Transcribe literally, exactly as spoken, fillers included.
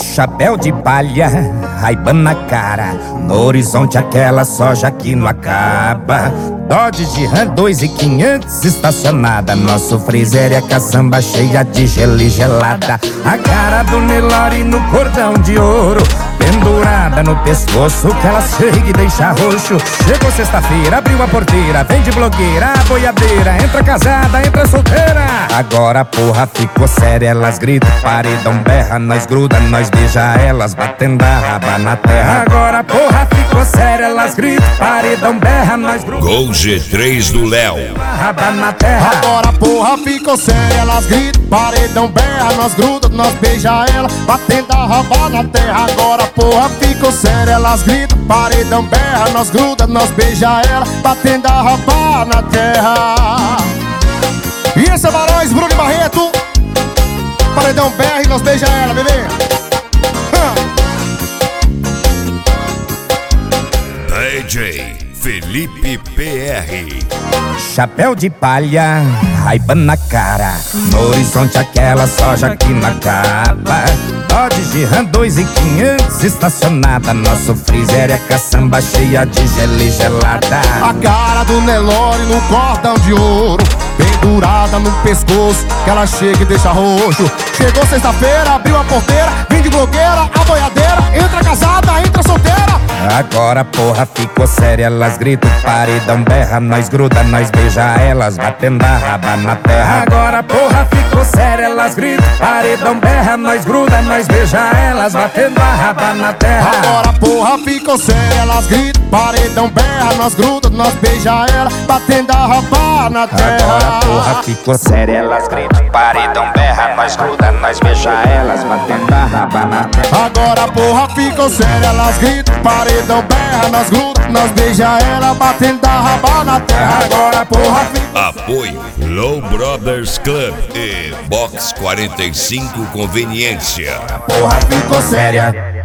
Chapéu de palha, Ray-Ban na cara, no horizonte aquela soja que não acaba. Dodge de Ram dois mil e quinhentos estacionada, nosso freezer é caçamba cheia de gelo e gelada. A cara do Nelore no cordão de ouro, pendurada no pescoço que ela chega e deixa roxo. Chegou sexta-feira, abriu a porteira, vem de blogueira, a boiadeira, entra casada, entra solteira. Agora a porra ficou séria, elas gritam, paredão berra, nós gruda, nós beija elas, batendo a raba na terra. Agora a porra ficou séria, elas gritam, paredão berra, nós gruda. Gol G três do Léo. Raba na terra. Agora a porra ficou séria, elas gritam, paredão berra, nós gruda, nós beija ela, batendo a raba na terra. Agora a porra ficou séria, elas gritam, paredão berra, nós gruda, nós beija ela, batendo a raba na terra. E esse é Barões, Bruno e Barreto, paredão berra e nós beija ela, bebê. D J Felipe P R. Chapéu de palha, Ray-Ban na cara, no horizonte aquela soja que não acaba. Dodge de Ram dois mil e quinhentos estacionada, nosso freezer é caçamba cheia de gelo e gelada. A cara do Nelore no cordão de ouro, pendurada no pescoço que ela chega e deixa roxo. Chegou sexta-feira, abriu a porteira, vem de blogueira, a boiadeira, entra casada, entra solteira. Agora a porra ficou séria, elas gritam, paredão berra, nós gruda, nós beija elas, batendo a raba na terra. Agora a porra ficou séria, elas gritam, paredão berra, nós gruda, nós beija elas, batendo a raba na terra. Agora a porra ficou séria, elas gritam, paredão berra, nós gruda, nós beija ela, batendo a raba na terra. Agora a porra ficou séria, elas gritam, paredão berra, nós gruda, nós beija elas, batendo a raba na terra. Agora a porra ficou séria, elas gritam, paredão berra, nós gruda, nós beija ela, batendo a raba na terra. Agora a porra ficou... Apoio Low Brothers Club e Box quarenta e cinco Conveniência. Porra ficou séria.